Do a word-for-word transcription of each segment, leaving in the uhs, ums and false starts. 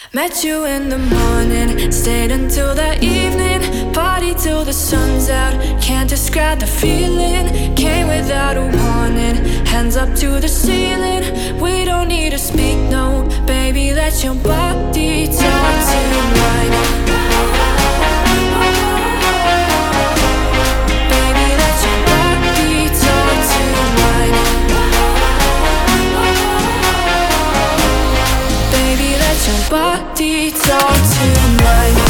Met you in the morning, stayed until the evening, party till the sun's out. Can't describe the feeling, came without a warning, hands up to the ceiling. We don't need to speak, no, baby, let your body talk tonight. Baby, let your body talk tonight. Baby, let your body talk tonight.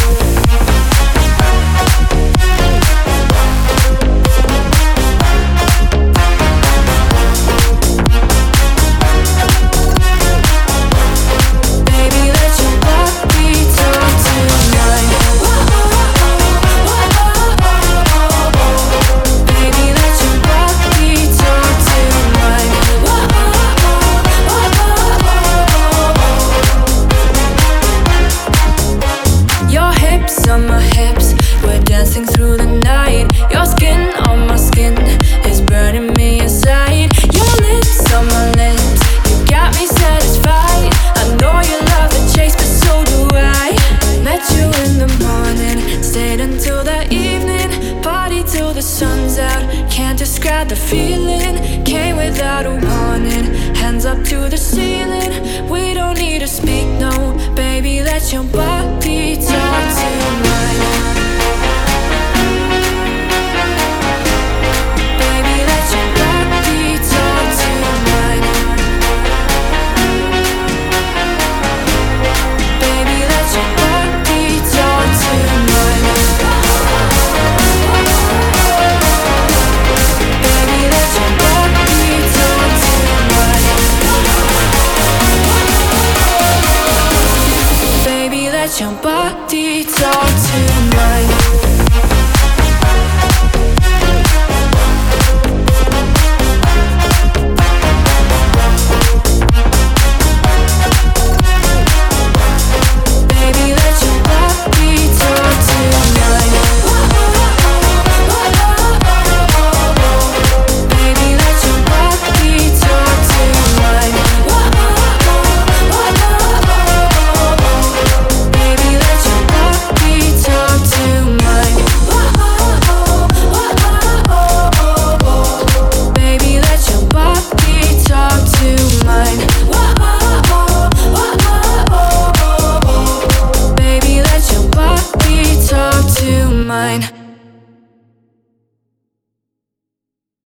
On my hips, we're dancing through the night. Your skin on my skin is burning me inside. Your lips on my lips, you got me satisfied. I know you love the chase, but so do I. Met you in the morning, stayed until the evening, party till the sun's out. Can't describe the feeling, came without a warning, hands up to the ceiling. We don't need to speak, no, baby, let your body talk tonight. Baby, let your body talk tonight. Baby, let your body talk tonight. Baby, let your body talk tonight. Baby, let your body talk tonight.